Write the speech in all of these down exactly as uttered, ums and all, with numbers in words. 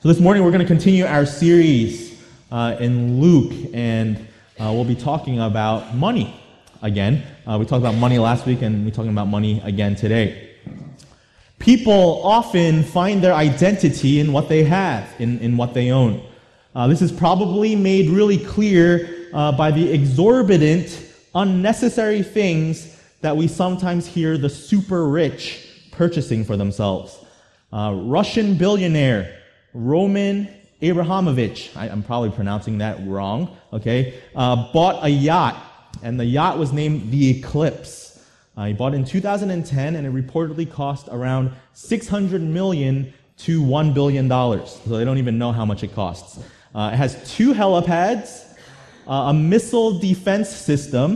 So this morning we're going to continue our series uh, in Luke, and uh, we'll be talking about money again. Uh, we talked about money last week, and we're talking about money again today. People often find their identity in what they have, in, in what they own. Uh, this is probably made really clear uh, by the exorbitant, unnecessary things that we sometimes hear the super rich purchasing for themselves. Uh, Russian billionaire Roman Abramovich, I, I'm probably pronouncing that wrong, okay, uh, bought a yacht, and the yacht was named the Eclipse. Uh, he bought it in two thousand ten, and it reportedly cost around six hundred million dollars to one billion dollars, so they don't even know how much it costs. Uh, it has two helipads, uh, a missile defense system,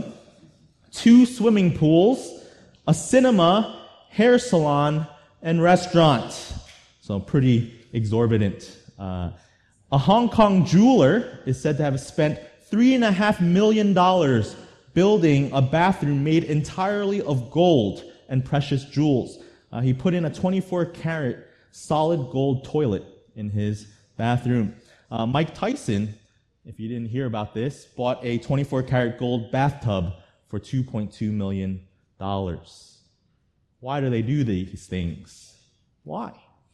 two swimming pools, a cinema, hair salon, and restaurant. So pretty exorbitant. Uh, a Hong Kong jeweler is said to have spent three and a half million dollars building a bathroom made entirely of gold and precious jewels. Uh, he put in a twenty-four karat solid gold toilet in his bathroom. Uh, Mike Tyson, if you didn't hear about this, bought a twenty-four karat gold bathtub for two point two million dollars. Why do they do these things? Why?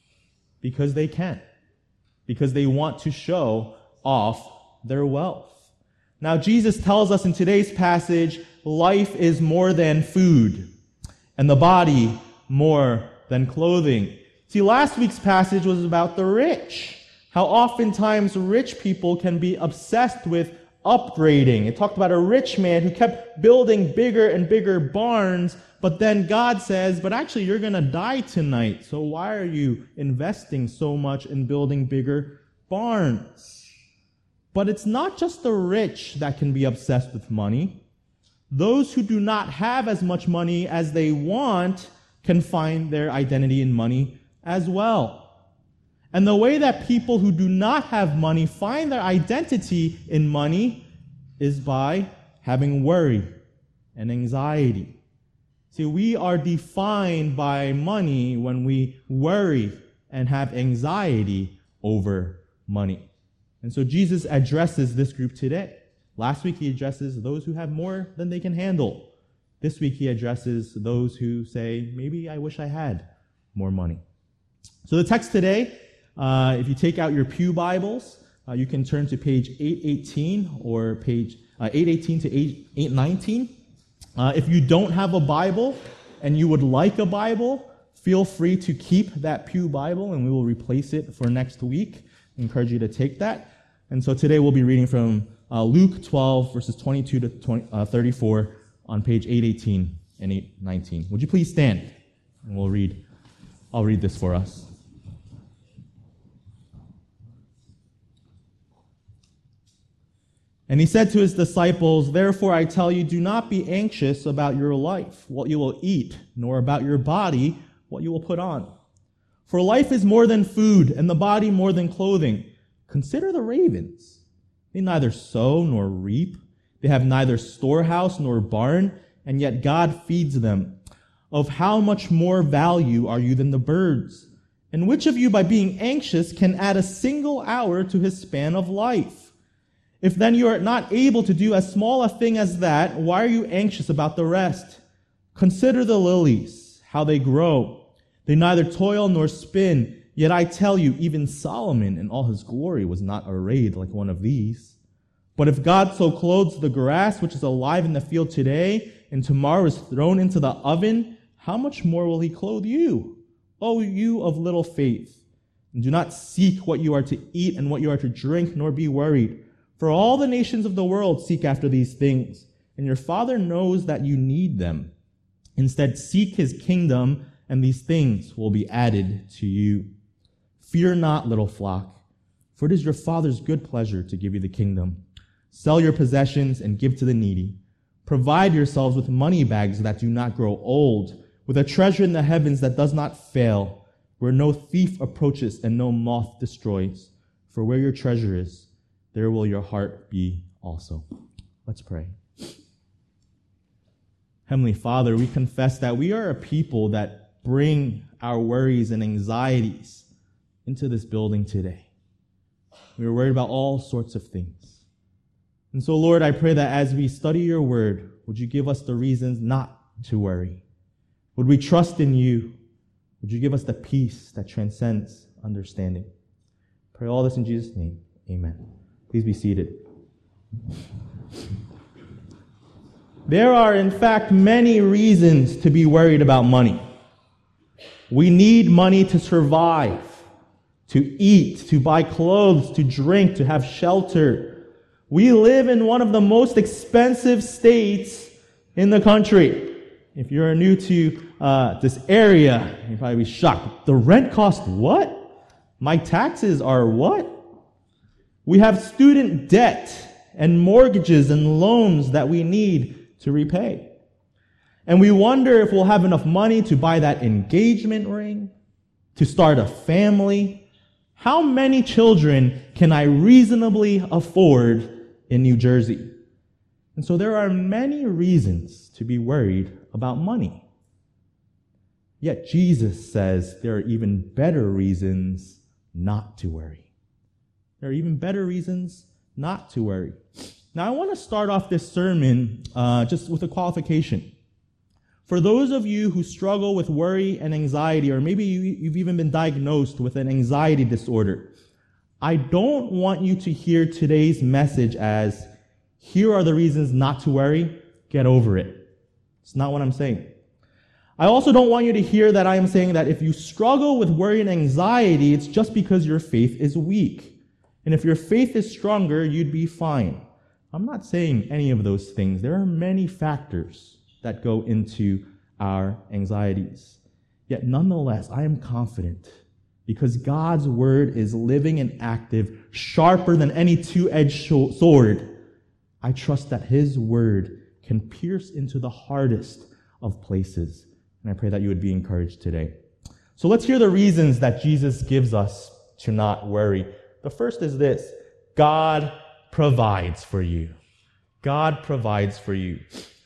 Because they can. Because they want to show off their wealth. Now, Jesus tells us in today's passage, life is more than food, and the body more than clothing. See, last week's passage was about the rich. How oftentimes rich people can be obsessed with upgrading. It talked about a rich man who kept building bigger and bigger barns, but then God says, but actually you're going to die tonight, so why are you investing so much in building bigger barns? But it's not just the rich that can be obsessed with money. Those who do not have as much money as they want can find their identity in money as well. And the way that people who do not have money find their identity in money is by having worry and anxiety. See, we are defined by money when we worry and have anxiety over money. And so Jesus addresses this group today. Last week he addresses those who have more than they can handle. This week he addresses those who say, maybe I wish I had more money. So the text today, Uh, if you take out your pew Bibles, uh, you can turn to page eight eighteen or page uh, eight eighteen to eight nineteen. Uh, if you don't have a Bible and you would like a Bible, feel free to keep that pew Bible and we will replace it for next week. I encourage you to take that. And so today we'll be reading from uh, Luke twelve, verses twenty-two to thirty-four on page eight eighteen and eight nineteen. Would you please stand? And we'll read. I'll read this for us. And he said to his disciples, "Therefore I tell you, do not be anxious about your life, what you will eat, nor about your body, what you will put on. For life is more than food, and the body more than clothing. Consider the ravens. They neither sow nor reap. They have neither storehouse nor barn, and yet God feeds them. Of how much more value are you than the birds? And which of you, by being anxious, can add a single hour to his span of life? If then you are not able to do as small a thing as that, why are you anxious about the rest? Consider the lilies, how they grow. They neither toil nor spin. Yet I tell you, even Solomon in all his glory was not arrayed like one of these. But if God so clothes the grass, which is alive in the field today, and tomorrow is thrown into the oven, how much more will he clothe you, O you of little faith? And do not seek what you are to eat and what you are to drink, nor be worried. For all the nations of the world seek after these things, and your Father knows that you need them. Instead, seek his kingdom, and these things will be added to you. Fear not, little flock, for it is your Father's good pleasure to give you the kingdom. Sell your possessions and give to the needy. Provide yourselves with money bags that do not grow old, with a treasure in the heavens that does not fail, where no thief approaches and no moth destroys. For where your treasure is, there will your heart be also." Let's pray. Heavenly Father, we confess that we are a people that bring our worries and anxieties into this building today. We are worried about all sorts of things. And so, Lord, I pray that as we study your word, would you give us the reasons not to worry? Would we trust in you? Would you give us the peace that transcends understanding? Pray all this in Jesus' name. Amen. Please be seated. There are, in fact, many reasons to be worried about money. We need money to survive, to eat, to buy clothes, to drink, to have shelter. We live in one of the most expensive states in the country. If you're new to uh, this area, you'll probably be shocked. The rent costs what? My taxes are what? We have student debt and mortgages and loans that we need to repay. And we wonder if we'll have enough money to buy that engagement ring, to start a family. How many children can I reasonably afford in New Jersey? And so there are many reasons to be worried about money. Yet Jesus says there are even better reasons not to worry. There are even better reasons not to worry. Now, I want to start off this sermon uh, just with a qualification. For those of you who struggle with worry and anxiety, or maybe you, you've even been diagnosed with an anxiety disorder, I don't want you to hear today's message as, here are the reasons not to worry, get over it. It's not what I'm saying. I also don't want you to hear that I am saying that if you struggle with worry and anxiety, it's just because your faith is weak. And if your faith is stronger, you'd be fine. I'm not saying any of those things. There are many factors that go into our anxieties. Yet nonetheless, I am confident because God's word is living and active, sharper than any two-edged sword. I trust that his word can pierce into the hardest of places. And I pray that you would be encouraged today. So let's hear the reasons that Jesus gives us to not worry. The first is this: God provides for you. God provides for you.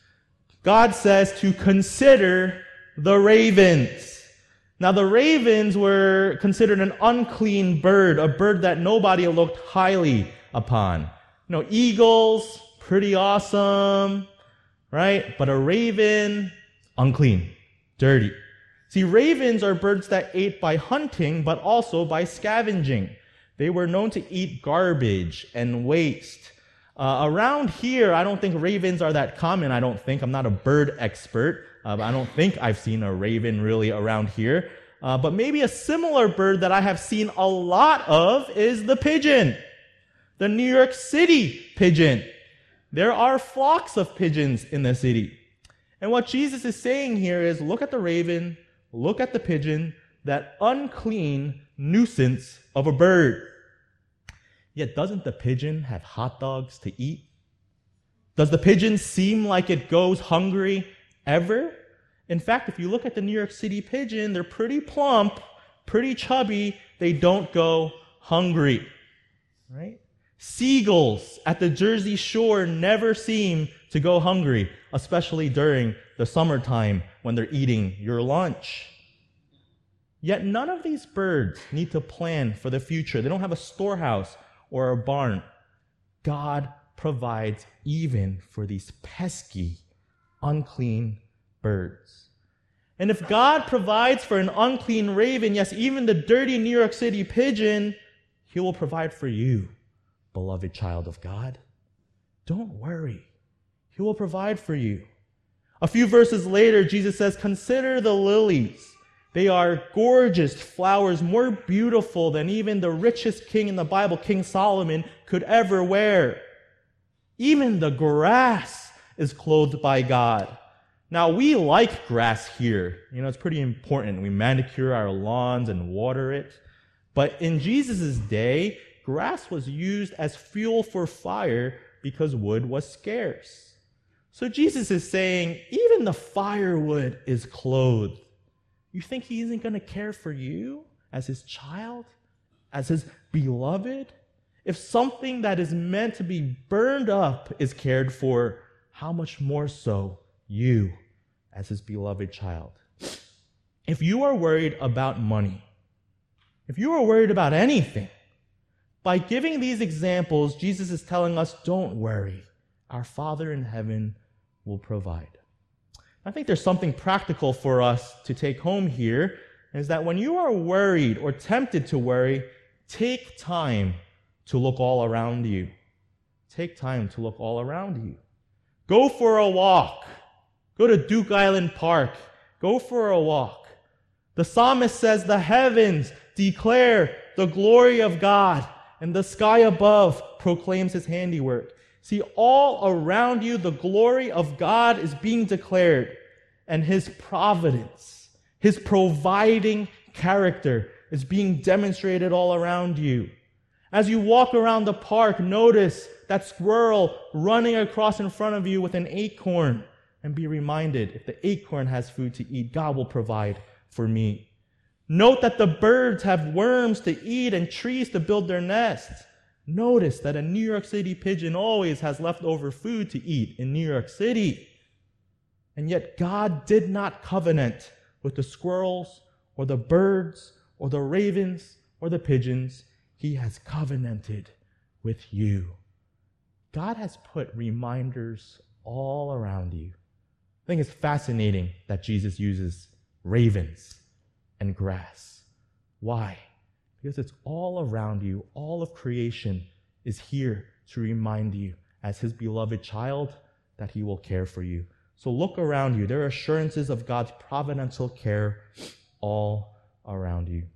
God says to consider the ravens. Now, the ravens were considered an unclean bird, a bird that nobody looked highly upon. You know, eagles, pretty awesome, right? But a raven, unclean, dirty. See, ravens are birds that ate by hunting, but also by scavenging. They were known to eat garbage and waste. Uh, around here, I don't think ravens are that common. I don't think. I'm not a bird expert. Uh, but I don't think I've seen a raven really around here. Uh, but maybe a similar bird that I have seen a lot of is the pigeon. The New York City pigeon. There are flocks of pigeons in the city. And what Jesus is saying here is, look at the raven, look at the pigeon, that unclean nuisance of a bird. Yet doesn't the pigeon have hot dogs to eat? Does the pigeon seem like it goes hungry ever? In fact, if you look at the New York City pigeon, they're pretty plump, pretty chubby. They don't go hungry, right? Seagulls at the Jersey Shore never seem to go hungry, especially during the summertime when they're eating your lunch. Yet none of these birds need to plan for the future. They don't have a storehouse or a barn. God provides even for these pesky, unclean birds. And if God provides for an unclean raven, yes, even the dirty New York City pigeon, he will provide for you, beloved child of God. Don't worry. He will provide for you. A few verses later, Jesus says, consider the lilies. They are gorgeous flowers, more beautiful than even the richest king in the Bible, King Solomon, could ever wear. Even the grass is clothed by God. Now, we like grass here. You know, it's pretty important. We manicure our lawns and water it. But in Jesus' day, grass was used as fuel for fire because wood was scarce. So Jesus is saying, even the firewood is clothed. You think he isn't going to care for you as his child, as his beloved? If something that is meant to be burned up is cared for, how much more so you as his beloved child? If you are worried about money, if you are worried about anything, By giving these examples, Jesus is telling us, don't worry. Our Father in heaven will provide. I think there's something practical for us to take home here, is that when you are worried or tempted to worry, take time to look all around you. Take time to look all around you. Go for a walk. Go to Duke Island Park. Go for a walk. The psalmist says, the heavens declare the glory of God, and the sky above proclaims his handiwork. See, all around you, the glory of God is being declared, and his providence, his providing character is being demonstrated all around you. As you walk around the park, notice that squirrel running across in front of you with an acorn, and be reminded, if the acorn has food to eat, God will provide for me. Note that the birds have worms to eat and trees to build their nests. Notice that a New York City pigeon always has leftover food to eat in New York City. And yet God did not covenant with the squirrels or the birds or the ravens or the pigeons. He has covenanted with you. God has put reminders all around you. I think it's fascinating that Jesus uses ravens and grass. Why? Because it's all around you. All of creation is here to remind you, as his beloved child, that he will care for you. So look around you. There are assurances of God's providential care all around you.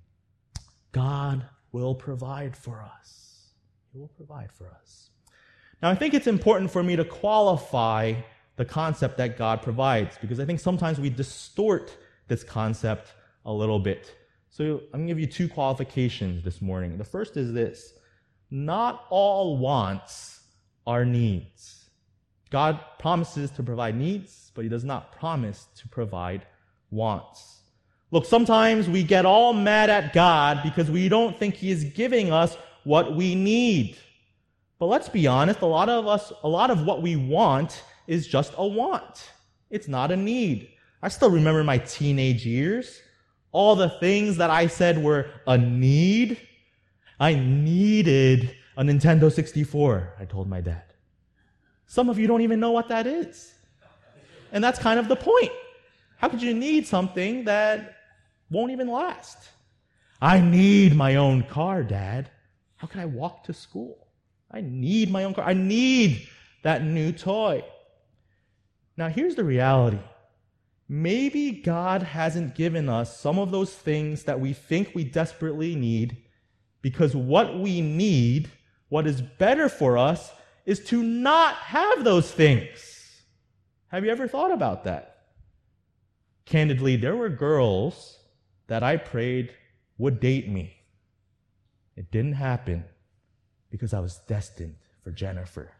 God will provide for us. He will provide for us. Now, I think it's important for me to qualify the concept that God provides, because I think sometimes we distort this concept a little bit. So I'm going to give you two qualifications this morning. The first is this: not all wants are needs. God promises to provide needs, but he does not promise to provide wants. Look, sometimes we get all mad at God because we don't think he is giving us what we need. But let's be honest, a lot of us, a lot of what we want is just a want. It's not a need. I still remember my teenage years. All the things that I said were a need. I needed a Nintendo sixty-four, I told my dad. Some of you don't even know what that is. And that's kind of the point. How could you need something that won't even last? I need my own car, Dad. How can I walk to school? I need my own car. I need that new toy. Now, here's the reality. Maybe God hasn't given us some of those things that we think we desperately need because what we need, what is better for us, is to not have those things. Have you ever thought about that? Candidly, there were girls that I prayed would date me. It didn't happen because I was destined for Jennifer.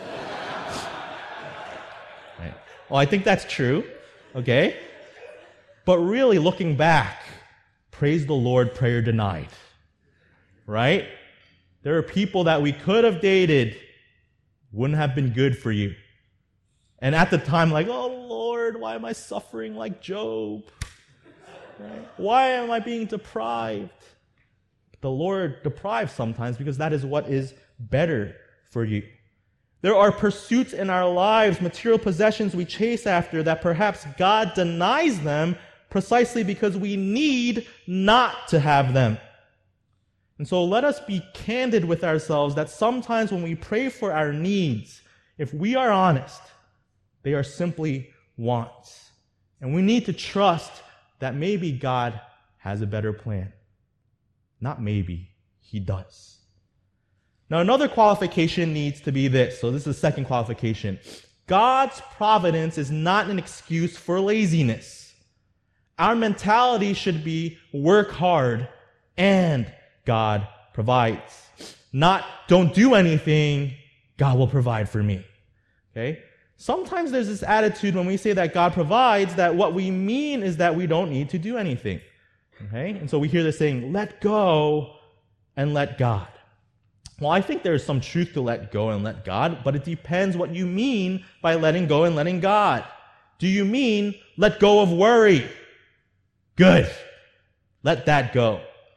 Right? Well, I think that's true. Okay? But really, looking back, praise the Lord, prayer denied. Right? There are people that we could have dated, wouldn't have been good for you. And at the time, like, oh Lord, why am I suffering like Job? Right? Why am I being deprived? The Lord deprives sometimes because that is what is better for you. There are pursuits in our lives, material possessions we chase after, that perhaps God denies them precisely because we need not to have them. And so let us be candid with ourselves that sometimes when we pray for our needs, if we are honest, they are simply wants. And we need to trust that maybe God has a better plan. Not maybe, he does. Now, another qualification needs to be this. So this is the second qualification. God's providence is not an excuse for laziness. Our mentality should be work hard and God provides. Not don't do anything, God will provide for me. Okay? Sometimes there's this attitude when we say that God provides that what we mean is that we don't need to do anything. Okay? And so we hear this saying, let go and let God. Well, I think there's some truth to let go and let God, but it depends what you mean by letting go and letting God. Do you mean let go of worry? Good. Let that go.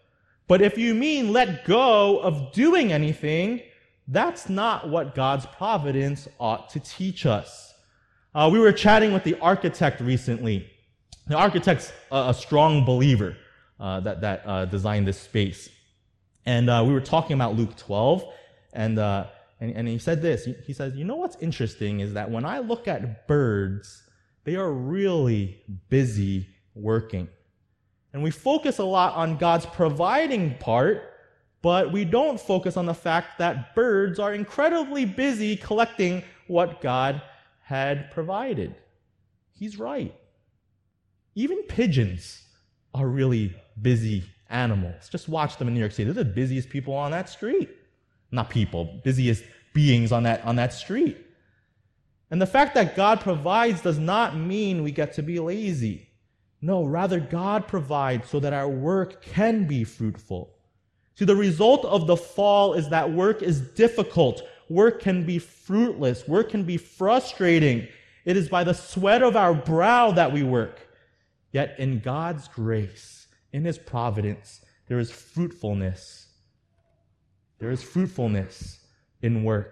But if you mean let go of doing anything, that's not what God's providence ought to teach us. Uh, we were chatting with the architect recently. The architect's a, a strong believer uh, that, that uh, designed this space. And uh, we were talking about Luke twelve, and, uh, and, and he said this. He, he says, you know what's interesting is that when I look at birds, they are really busy working. And we focus a lot on God's providing part, but we don't focus on the fact that birds are incredibly busy collecting what God had provided. He's right. Even pigeons are really busy animals. Just watch them in New York City. They're the busiest people on that street. Not people, busiest beings on that, on that street. And the fact that God provides does not mean we get to be lazy. No, rather God provides so that our work can be fruitful. See, the result of the fall is that work is difficult. Work can be fruitless. Work can be frustrating. It is by the sweat of our brow that we work. Yet in God's grace, in His providence, there is fruitfulness. There is fruitfulness in work.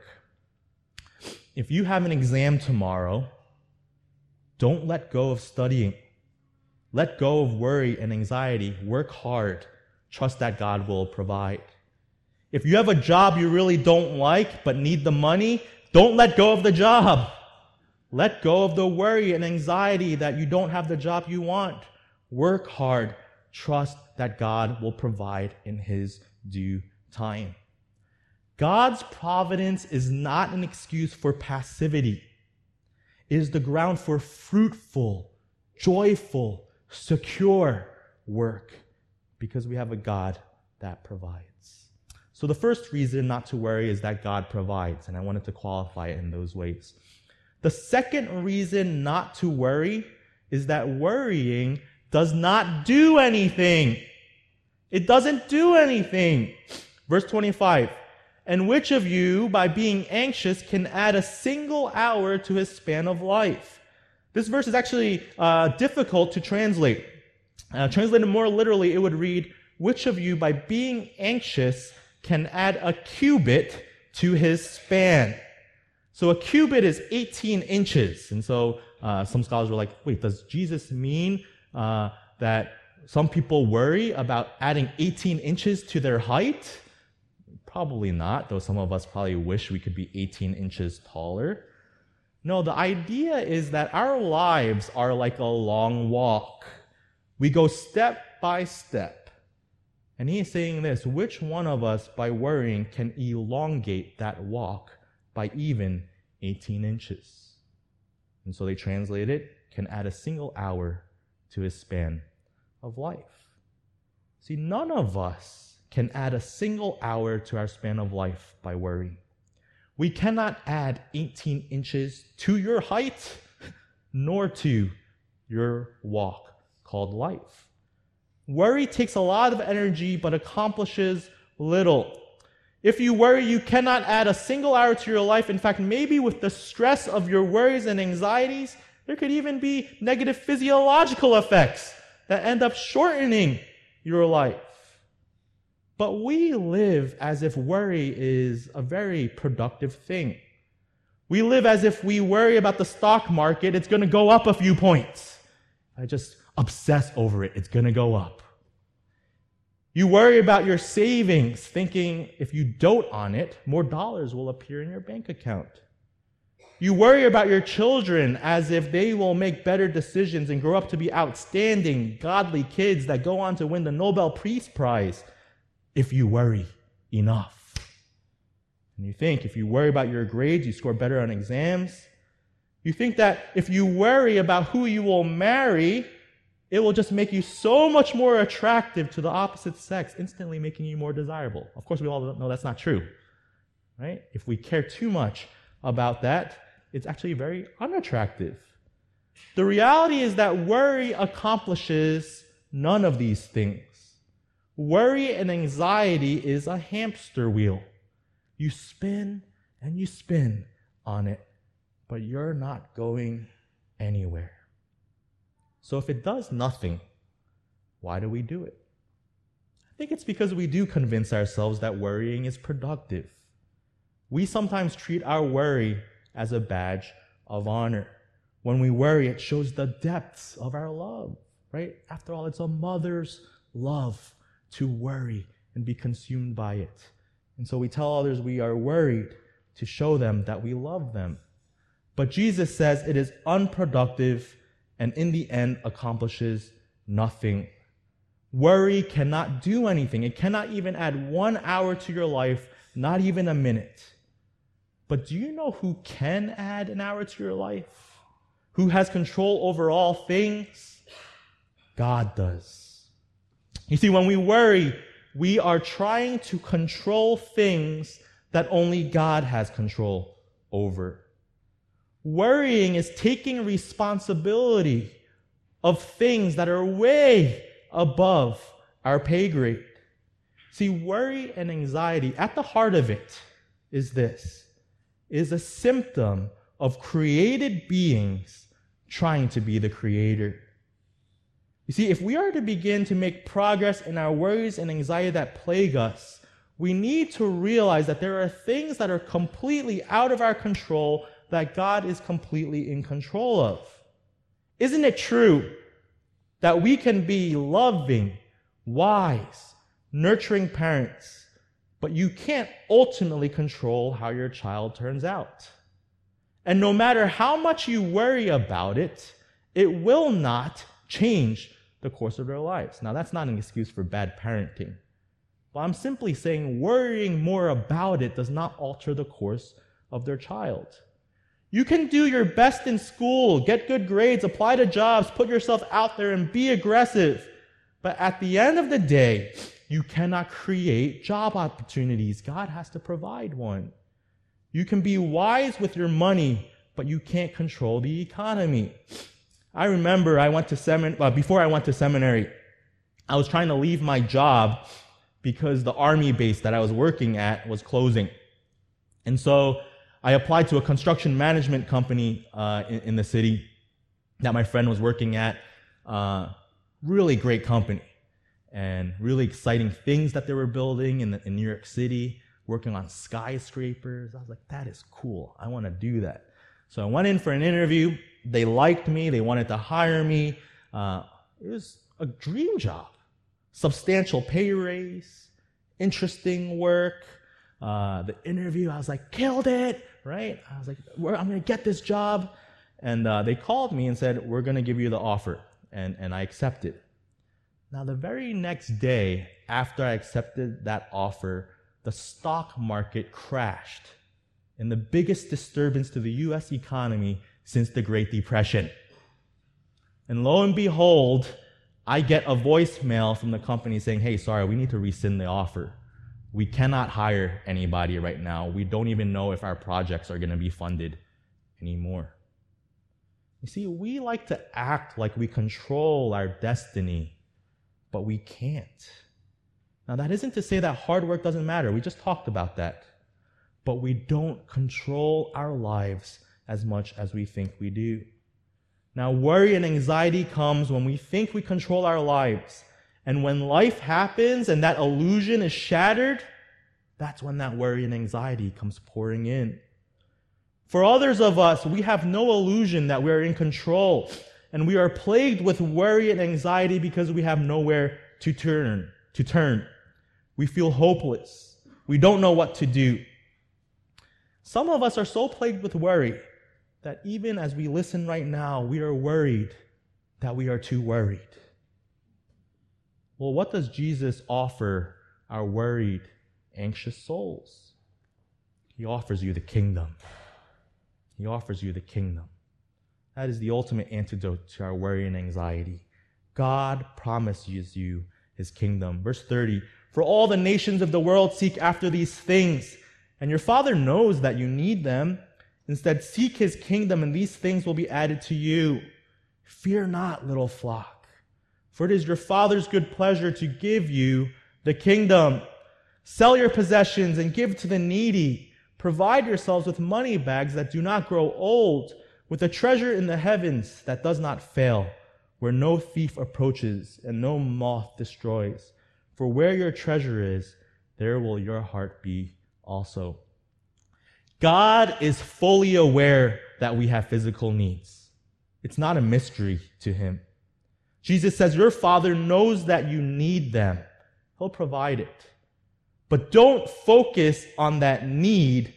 If you have an exam tomorrow, don't let go of studying. Let go of worry and anxiety. Work hard. Trust that God will provide. If you have a job you really don't like but need the money, don't let go of the job. Let go of the worry and anxiety that you don't have the job you want. Work hard. Trust that God will provide in His due time. God's providence is not an excuse for passivity. It is the ground for fruitful, joyful, secure work because we have a God that provides. So the first reason not to worry is that God provides, and I wanted to qualify it in those ways. The second reason not to worry is that worrying does not do anything. It doesn't do anything. Verse twenty-five, and which of you, by being anxious, can add a single hour to his span of life? This verse is actually uh, difficult to translate. Uh, translated more literally, it would read, which of you, by being anxious, can add a cubit to his span? So a cubit is eighteen inches. And so uh, some scholars were like, wait, does Jesus mean uh, that some people worry about adding eighteen inches to their height? Probably not, though some of us probably wish we could be eighteen inches taller. No, the idea is that our lives are like a long walk. We go step by step. And he is saying this, which one of us, by worrying, can elongate that walk by even eighteen inches? And so they translate it, can add a single hour to his span of life. See, none of us can add a single hour to our span of life by worrying. We cannot add eighteen inches to your height, nor to your walk called life. Worry takes a lot of energy, but accomplishes little. If you worry, you cannot add a single hour to your life. In fact, maybe with the stress of your worries and anxieties, there could even be negative physiological effects that end up shortening your life. But we live as if worry is a very productive thing. We live as if we worry about the stock market, it's going to go up a few points. I just obsess over it, it's going to go up. You worry about your savings, thinking if you dote on it, more dollars will appear in your bank account. You worry about your children as if they will make better decisions and grow up to be outstanding, godly kids that go on to win the Nobel Peace Prize. If you worry enough. And you think if you worry about your grades, you score better on exams. You think that if you worry about who you will marry, it will just make you so much more attractive to the opposite sex, instantly making you more desirable. Of course, we all know that's not true, right? If we care too much about that, it's actually very unattractive. The reality is that worry accomplishes none of these things. Worry and anxiety is a hamster wheel. You spin and you spin on it, but you're not going anywhere. So if it does nothing, why do we do it? I think it's because we do convince ourselves that worrying is productive. We sometimes treat our worry as a badge of honor. When we worry, it shows the depths of our love, right? After all, it's a mother's love to worry and be consumed by it. And so we tell others we are worried to show them that we love them. But Jesus says it is unproductive and in the end accomplishes nothing. Worry cannot do anything. It cannot even add one hour to your life, not even a minute. But do you know who can add an hour to your life? Who has control over all things? God does. You see, when we worry, we are trying to control things that only God has control over. Worrying is taking responsibility of things that are way above our pay grade. See, worry and anxiety, at the heart of it, is this, is a symptom of created beings trying to be the creator. You see, if we are to begin to make progress in our worries and anxiety that plague us, we need to realize that there are things that are completely out of our control that God is completely in control of. Isn't it true that we can be loving, wise, nurturing parents, but you can't ultimately control how your child turns out? And no matter how much you worry about it, it will not change the course of their lives. Now, that's not an excuse for bad parenting. But I'm simply saying worrying more about it does not alter the course of their child. You can do your best in school, get good grades, apply to jobs, put yourself out there and be aggressive. But at the end of the day, you cannot create job opportunities. God has to provide one. You can be wise with your money, but you can't control the economy. I remember I went to semin- uh, before I went to seminary, I was trying to leave my job because the army base that I was working at was closing. And so I applied to a construction management company uh, in, in the city that my friend was working at. Uh, really great company and really exciting things that they were building in, the, in New York City, working on skyscrapers. I was like, that is cool. I want to do that. So I went in for an interview. They liked me. They wanted to hire me. Uh, it was a dream job. Substantial pay raise, interesting work. Uh, the interview, I was like, killed it, right? I was like, I'm going to get this job. And uh, they called me and said, we're going to give you the offer. And, and I accepted. Now, the very next day after I accepted that offer, the stock market crashed in the biggest disturbance to the U S economy since the Great Depression. And lo and behold, I get a voicemail from the company saying, hey, sorry, we need to rescind the offer. We cannot hire anybody right now. We don't even know if our projects are going to be funded anymore. You see, we like to act like we control our destiny, but we can't. Now, that isn't to say that hard work doesn't matter. We just talked about that. But we don't control our lives as much as we think we do. Now, worry and anxiety comes when we think we control our lives. And when life happens and that illusion is shattered, that's when that worry and anxiety comes pouring in. For others of us, we have no illusion that we're in control, and we are plagued with worry and anxiety because we have nowhere to turn, to turn. We feel hopeless. We don't know what to do. Some of us are so plagued with worry that even as we listen right now, we are worried that we are too worried. Well, what does Jesus offer our worried, anxious souls? He offers you the kingdom. He offers you the kingdom. That is the ultimate antidote to our worry and anxiety. God promises you his kingdom. Verse thirty, for all the nations of the world seek after these things, and your Father knows that you need them. Instead, seek his kingdom, and these things will be added to you. Fear not, little flock, for it is your Father's good pleasure to give you the kingdom. Sell your possessions and give to the needy. Provide yourselves with money bags that do not grow old, with a treasure in the heavens that does not fail, where no thief approaches and no moth destroys. For For where your treasure is, there will your heart be also. God is fully aware that we have physical needs. It's not a mystery to him. Jesus says, your Father knows that you need them. He'll provide it. But don't focus on that need.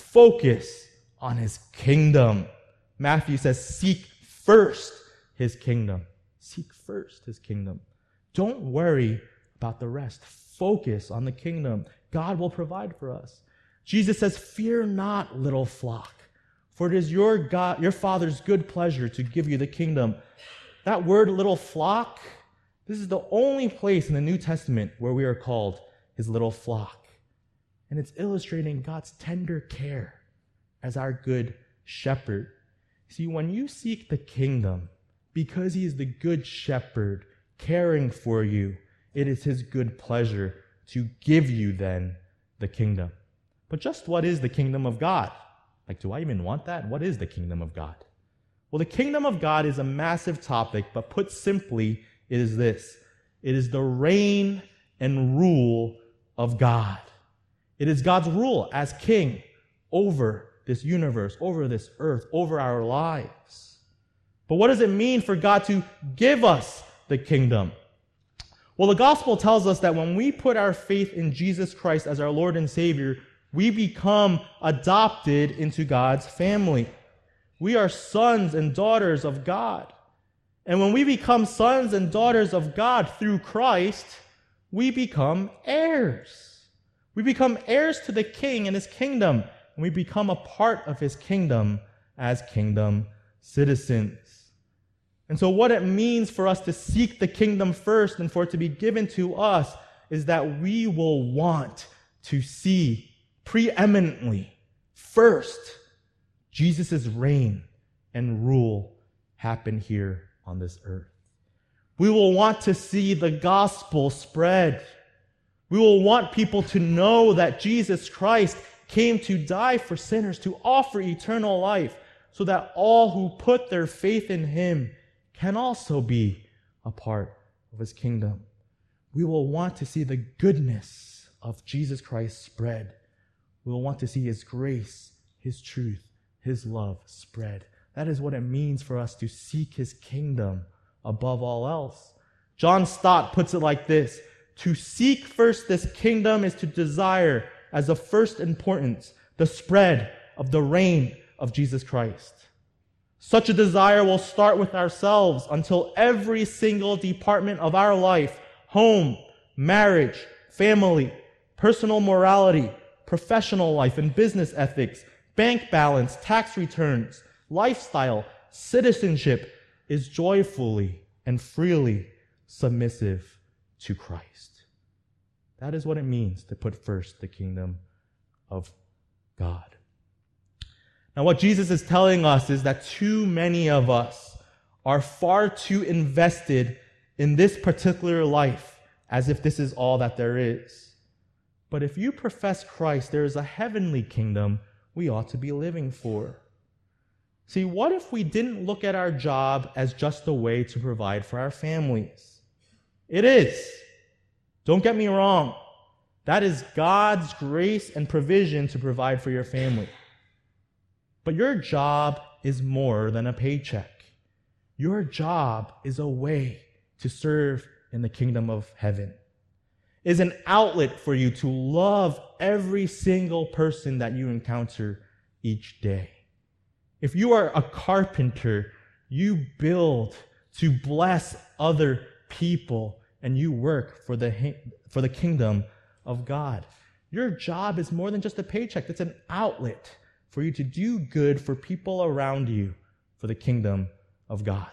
Focus on his kingdom. Matthew says, seek first his kingdom. Seek first his kingdom. Don't worry about the rest. Focus on the kingdom. God will provide for us. Jesus says, fear not, little flock, for it is your God, your Father's good pleasure to give you the kingdom. That word, little flock, this is the only place in the New Testament where we are called his little flock. And it's illustrating God's tender care as our good shepherd. See, when you seek the kingdom, because he is the good shepherd caring for you, it is his good pleasure to give you then the kingdom. But just what is the kingdom of God? Like, do I even want that? What is the kingdom of God? Well, the kingdom of God is a massive topic, but put simply, it is this. It is the reign and rule of God. It is God's rule as king over this universe, over this earth, over our lives. But what does it mean for God to give us the kingdom? Well, the gospel tells us that when we put our faith in Jesus Christ as our Lord and Savior, we become adopted into God's family. We are sons and daughters of God. And when we become sons and daughters of God through Christ, we become heirs. We become heirs to the King and his kingdom, and we become a part of his kingdom as kingdom citizens. And so what it means for us to seek the kingdom first and for it to be given to us is that we will want to see preeminently, first, Jesus' reign and rule happen here on this earth. We will want to see the gospel spread. We will want people to know that Jesus Christ came to die for sinners, to offer eternal life, so that all who put their faith in him can also be a part of his kingdom. We will want to see the goodness of Jesus Christ spread. We will want to see his grace, his truth, his love spread. That is what it means for us to seek his kingdom above all else. John Stott puts it like this: to seek first this kingdom is to desire as of first importance the spread of the reign of Jesus Christ. Such a desire will start with ourselves until every single department of our life, home, marriage, family, personal morality, professional life and business ethics, bank balance, tax returns, lifestyle, citizenship, is joyfully and freely submissive to Christ. That is what it means to put first the kingdom of God. Now, what Jesus is telling us is that too many of us are far too invested in this particular life as if this is all that there is. But if you profess Christ, there is a heavenly kingdom we ought to be living for. See, what if we didn't look at our job as just a way to provide for our families? It is. Don't get me wrong. That is God's grace and provision to provide for your family. But your job is more than a paycheck. Your job is a way to serve in the kingdom of heaven. Is an outlet for you to love every single person that you encounter each day. If you are a carpenter, you build to bless other people and you work for the, for the kingdom of God. Your job is more than just a paycheck. It's an outlet for you to do good for people around you for the kingdom of God.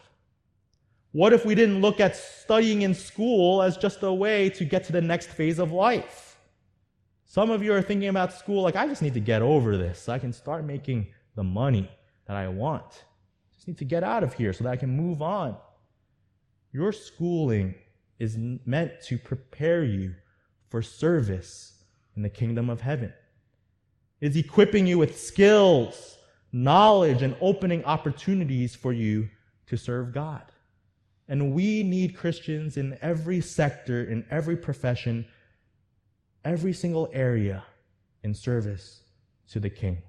What if we didn't look at studying in school as just a way to get to the next phase of life? Some of you are thinking about school like, I just need to get over this so I can start making the money that I want. I just need to get out of here so that I can move on. Your schooling is meant to prepare you for service in the kingdom of heaven. It's equipping you with skills, knowledge, and opening opportunities for you to serve God. And we need Christians in every sector, in every profession, every single area in service to the King.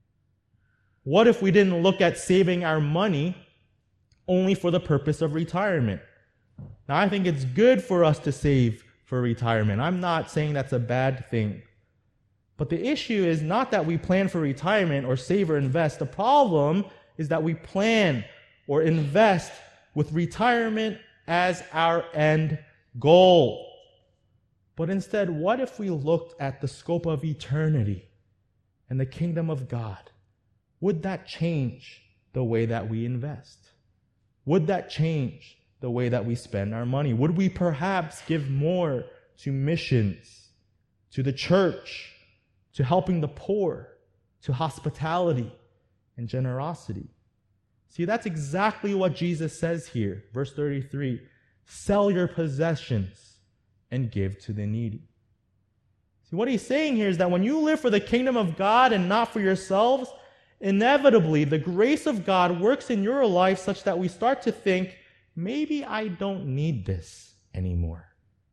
What if we didn't look at saving our money only for the purpose of retirement? Now, I think it's good for us to save for retirement. I'm not saying that's a bad thing. But the issue is not that we plan for retirement or save or invest. The problem is that we plan or invest with retirement as our end goal. But instead, what if we looked at the scope of eternity and the kingdom of God? Would that change the way that we invest? Would that change the way that we spend our money? Would we perhaps give more to missions, to the church, to helping the poor, to hospitality and generosity? See, that's exactly what Jesus says here. Verse thirty-three, sell your possessions and give to the needy. See, what he's saying here is that when you live for the kingdom of God and not for yourselves, inevitably the grace of God works in your life such that we start to think, maybe I don't need this anymore.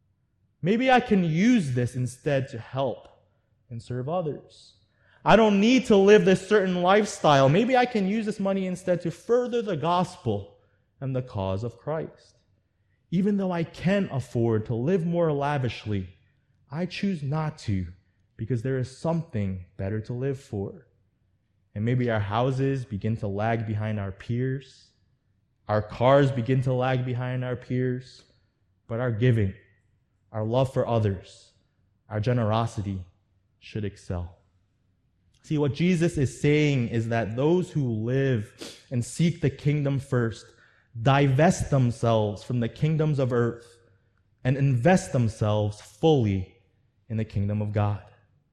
Maybe I can use this instead to help and serve others. I don't need to live this certain lifestyle. Maybe I can use this money instead to further the gospel and the cause of Christ. Even though I can afford to live more lavishly, I choose not to because there is something better to live for. And maybe our houses begin to lag behind our peers. Our cars begin to lag behind our peers. But our giving, our love for others, our generosity should excel. See, what Jesus is saying is that those who live and seek the kingdom first divest themselves from the kingdoms of earth and invest themselves fully in the kingdom of God.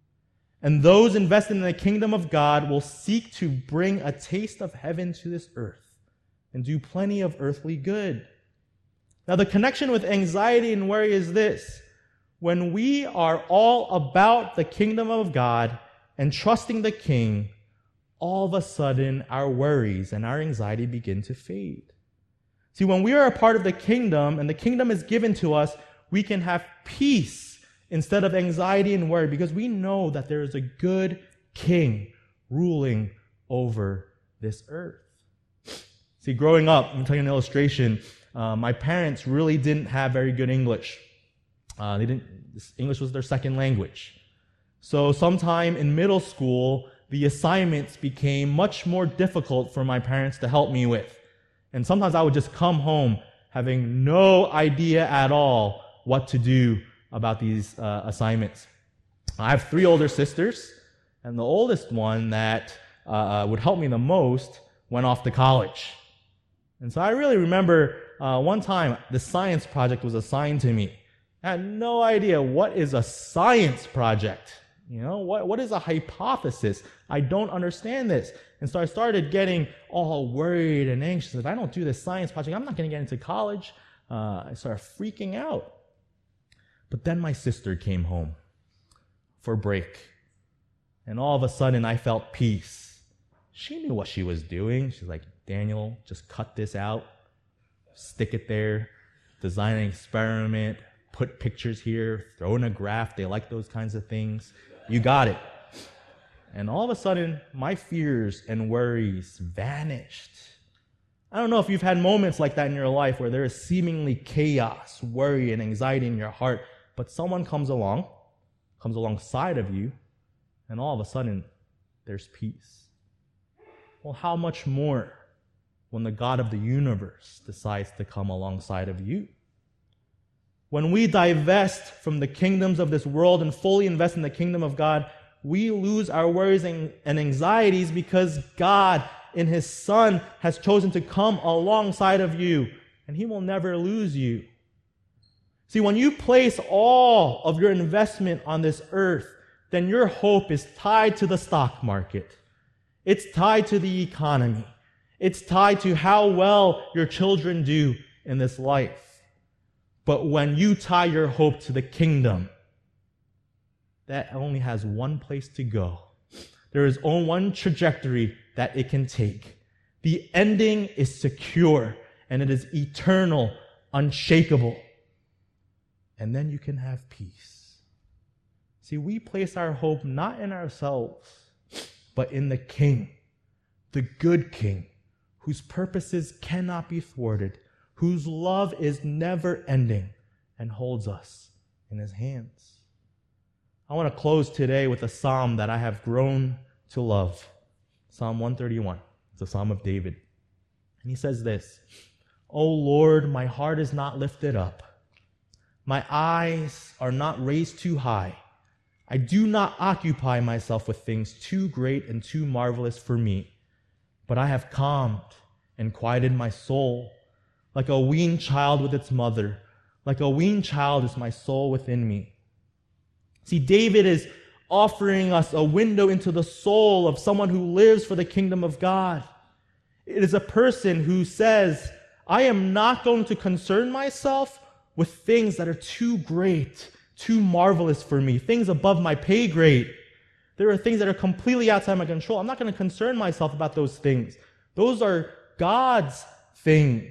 And those invested in the kingdom of God will seek to bring a taste of heaven to this earth and do plenty of earthly good. Now, the connection with anxiety and worry is this. When we are all about the kingdom of God and trusting the King, all of a sudden our worries and our anxiety begin to fade. See, when we are a part of the kingdom and the kingdom is given to us, we can have peace instead of anxiety and worry because we know that there is a good King ruling over this earth. See, growing up, I'm telling you an illustration, uh, my parents really didn't have very good English. Uh, they didn't. English was their second language. So sometime in middle school, the assignments became much more difficult for my parents to help me with. And sometimes I would just come home having no idea at all what to do about these uh, assignments. I have three older sisters, and the oldest one that uh, would help me the most went off to college. And so I really remember uh, one time the science project was assigned to me. I had no idea what is a science project. You know, what, what is a hypothesis? I don't understand this. And so I started getting all worried and anxious. If I don't do this science project, I'm not going to get into college. Uh, I started freaking out. But then my sister came home for break. And all of a sudden, I felt peace. She knew what she was doing. She's like, Daniel, just cut this out. Stick it there. Design an experiment. Put pictures here. Throw in a graph. They like those kinds of things. You got it. And all of a sudden, my fears and worries vanished. I don't know if you've had moments like that in your life where there is seemingly chaos, worry, and anxiety in your heart, but someone comes along, comes alongside of you, and all of a sudden, there's peace. Well, how much more when the God of the universe decides to come alongside of you? When we divest from the kingdoms of this world and fully invest in the kingdom of God, we lose our worries and anxieties because God, in His Son, has chosen to come alongside of you, and He will never lose you. See, when you place all of your investment on this earth, then your hope is tied to the stock market. It's tied to the economy. It's tied to how well your children do in this life. But when you tie your hope to the kingdom, that only has one place to go. There is only one trajectory that it can take. The ending is secure, and it is eternal unshakable. And then you can have peace. See, we place our hope not in ourselves, but in the King, the good King, whose purposes cannot be thwarted, whose love is never ending and holds us in his hands. I want to close today with a psalm that I have grown to love. Psalm one thirty-one. It's a psalm of David. And he says this, "O Lord, my heart is not lifted up. My eyes are not raised too high. I do not occupy myself with things too great and too marvelous for me. But I have calmed and quieted my soul. Like a weaned child with its mother, like a weaned child is my soul within me." See, David is offering us a window into the soul of someone who lives for the kingdom of God. It is a person who says, I am not going to concern myself with things that are too great, too marvelous for me, things above my pay grade. There are things that are completely outside my control. I'm not going to concern myself about those things. Those are God's things.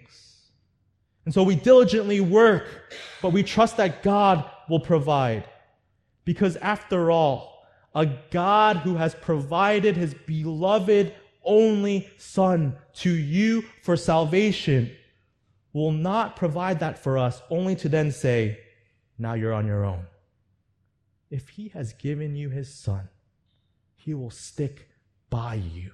And so we diligently work, but we trust that God will provide. Because after all, a God who has provided his beloved only Son to you for salvation will not provide that for us only to then say, now you're on your own. If he has given you his Son, he will stick by you.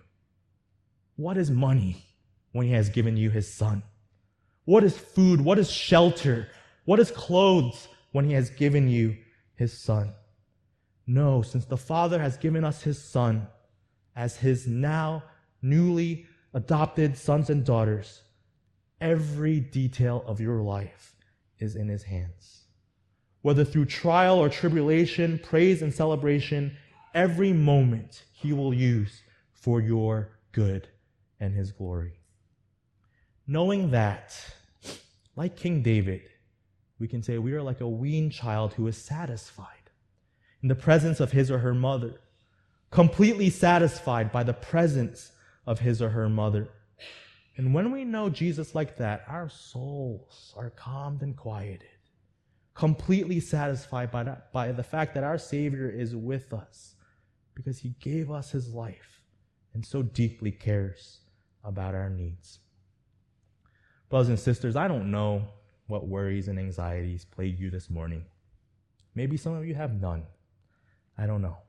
What is money when he has given you his Son? What is food? What is shelter? What is clothes when he has given you his Son? No, since the Father has given us his Son as his now newly adopted sons and daughters, every detail of your life is in his hands. Whether through trial or tribulation, praise and celebration, every moment he will use for your good and his glory. Knowing that, like King David, we can say we are like a weaned child who is satisfied in the presence of his or her mother, completely satisfied by the presence of his or her mother. And when we know Jesus like that, our souls are calmed and quieted, completely satisfied by, that, by the fact that our Savior is with us because he gave us his life and so deeply cares about our needs. Brothers and sisters, I don't know what worries and anxieties plague you this morning. Maybe some of you have none. I don't know.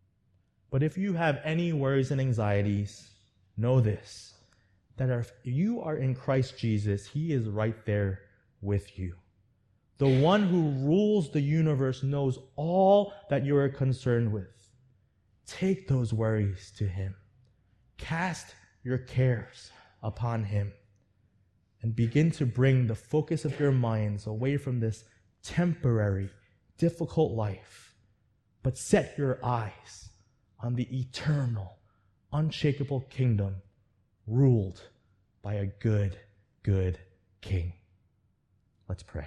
But if you have any worries and anxieties, know this, that if you are in Christ Jesus, he is right there with you. The one who rules the universe knows all that you are concerned with. Take those worries to him. Cast your cares upon him and begin to bring the focus of your minds away from this temporary, difficult life, but set your eyes on the eternal, unshakable kingdom ruled by a good, good King. Let's pray.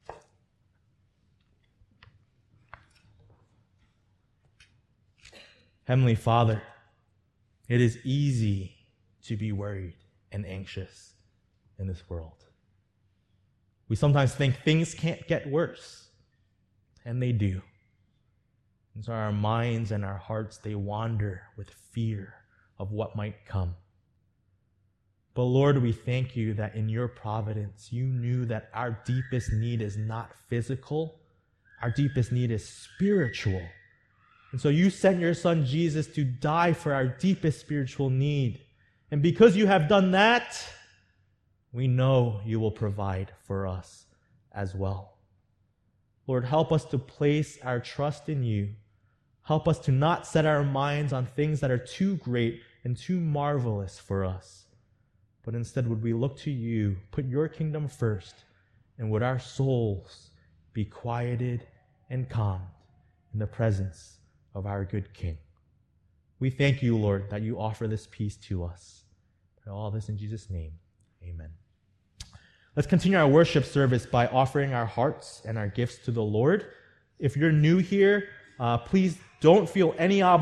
Heavenly Father, it is easy to be worried and anxious in this world. We sometimes think things can't get worse, and they do. And so our minds and our hearts, they wander with fear of what might come. But Lord, we thank you that in your providence, you knew that our deepest need is not physical. Our deepest need is spiritual. And so you sent your Son Jesus to die for our deepest spiritual need. And because you have done that, we know you will provide for us as well. Lord, help us to place our trust in you. Help us to not set our minds on things that are too great and too marvelous for us. But instead, would we look to you, put your kingdom first, and would our souls be quieted and calmed in the presence of our good King. We thank you, Lord, that you offer this peace to us. Pray all this in Jesus' name. Amen. Let's continue our worship service by offering our hearts and our gifts to the Lord. If you're new here, uh, please don't feel any obligation